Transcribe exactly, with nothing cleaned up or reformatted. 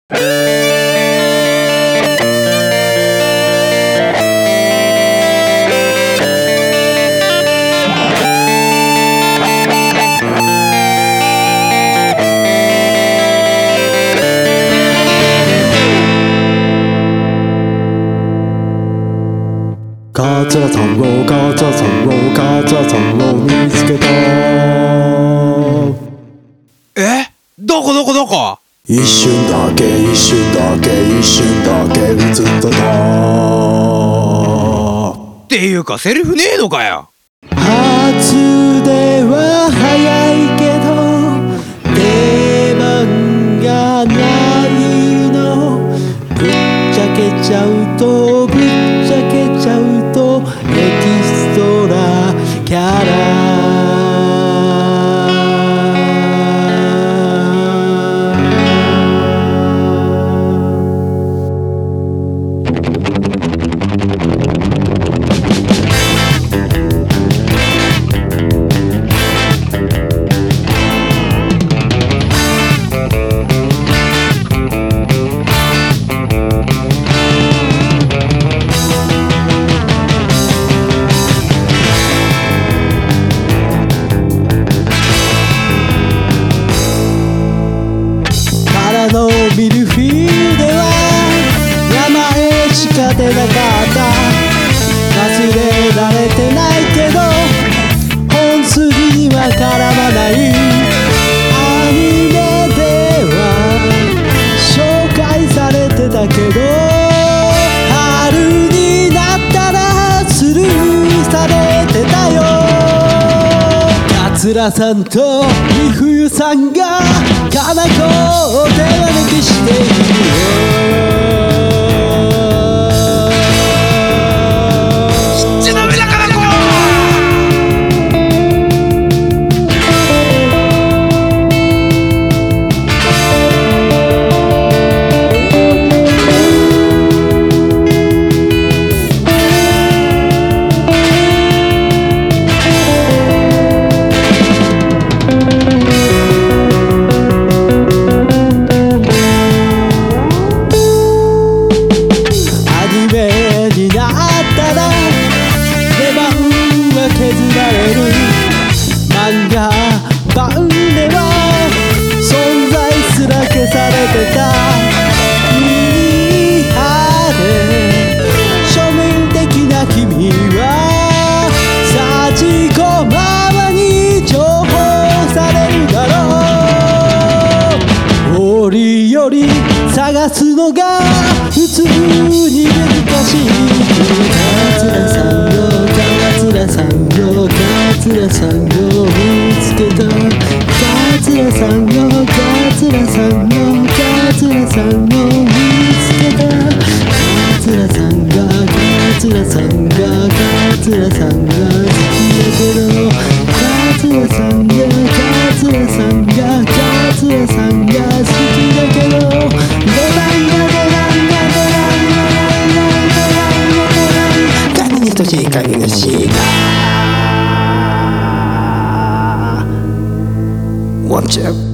桂さんを桂さんを桂さんを見つけた。 え？どこどこどこ？ 一瞬だけ一瞬だけ一瞬だけ映ってた。 っていうかセリフねえのかよ。 初では早いけど出番がないの。ぶっちゃけちゃうとぶっちゃけちゃうとエキストラキャラ。のミルフィーユでは名前しか出なかった。忘れられてないけど本筋には絡まない。アニメでは紹介されてたけど春になったらスルーされてたよ。桂さんと美冬さんがかな子を手招きしているよ。 ちなみだからこになったら出番は削られる。漫画版では存在すら消されてた。ミーハーで庶民的な君はさちこままに情報されるだろう。折々探すのが普通に難しい。桂さんよ桂さんよ桂さんよ見つけた。桂さんよ桂さんよ桂さんよ見つけた。桂さんが桂さんが桂さんが好きだけど桂さんが桂さんが桂さんが好きだけど出番が出番が出番が出番が神に等しい神に等しいな。ワンチャン